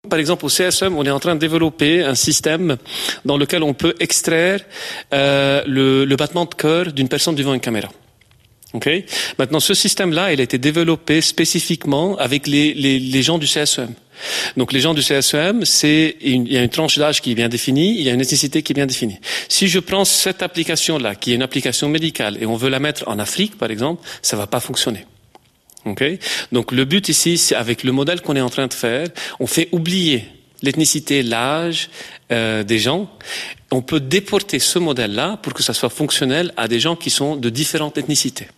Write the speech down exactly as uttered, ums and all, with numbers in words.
Par exemple, au C S E M, on est en train de développer un système dans lequel on peut extraire euh, le, le battement de cœur d'une personne devant une caméra. Okay. Maintenant, ce système-là, il a été développé spécifiquement avec les, les, les gens du C S E M. Donc, les gens du C S E M, c'est une, il y a une tranche d'âge qui est bien définie, il y a une ethnicité qui est bien définie. Si je prends cette application-là, qui est une application médicale, et on veut la mettre en Afrique, par exemple, ça va pas fonctionner. Okay. Donc, le but ici, c'est avec le modèle qu'on est en train de faire, on fait oublier l'ethnicité, l'âge euh, des gens. On peut déporter ce modèle-là pour que ça soit fonctionnel à des gens qui sont de différentes ethnicités.